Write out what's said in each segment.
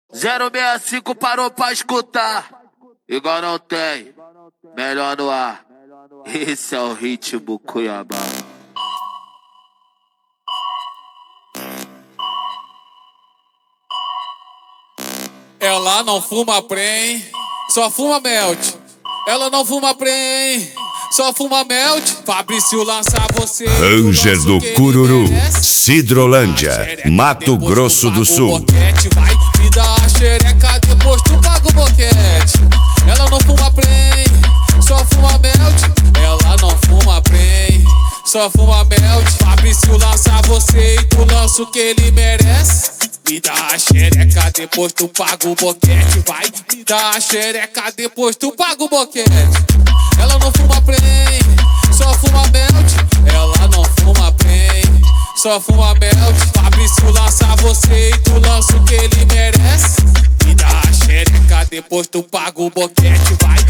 065 parou pra escutar. Igual não tem, melhor no ar. Esse é o ritmo Cuiabá. Ela não fuma prem, só fuma melt. Ela não fuma prem, só fuma melt. Fabrício lança você. Ranger do Cururu, Sidrolândia, Mato Grosso do Sul. Vai me dar a xereca, depois tu paga o boquete. Ela não fuma prem, só fuma melt. Ela não fuma prem, só fuma melt. Fabrício lança você e tu lança o que ele merece. Me dá a xereca, depois tu paga o boquete. Vai, me dá a xereca, depois tu paga o boquete. Ela não fuma prem, só fuma melt. Ela não fuma prem, só fuma melt. Fabrício lança você e tu lança o que ele merece. Me dá a xereca, depois tu paga o boquete. Vai.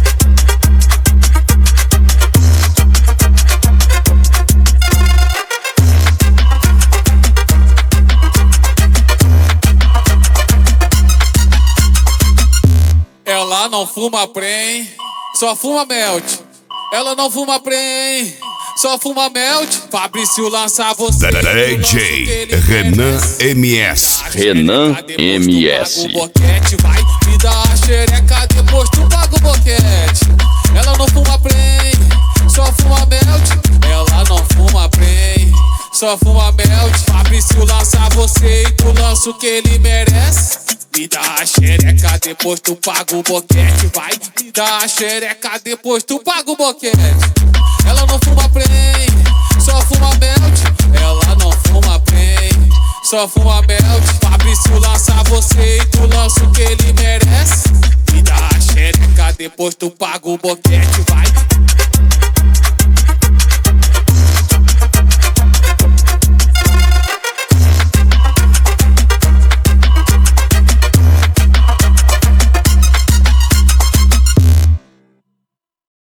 Ela não fuma prem, só fuma melt. Ela não fuma prem, só fuma melt. Fabrício lança você. DJ Renan MS. Renan MS. Vai, me dá a xereca, depois tu paga o boquete. Ela não fuma prem, só fuma melt. Ela não fuma prem, só fuma melt. Fabrício lança você e tu lança o que ele merece. Me dá a xereca, depois tu paga o boquete. Vai, me dá a xereca, depois tu paga o boquete. Ela não fuma prem, só fuma melt. Ela não fuma prem, só fuma melt. Fabrício lança você e tu lança o que ele merece. Me dá a xereca, depois tu paga o boquete. Vai.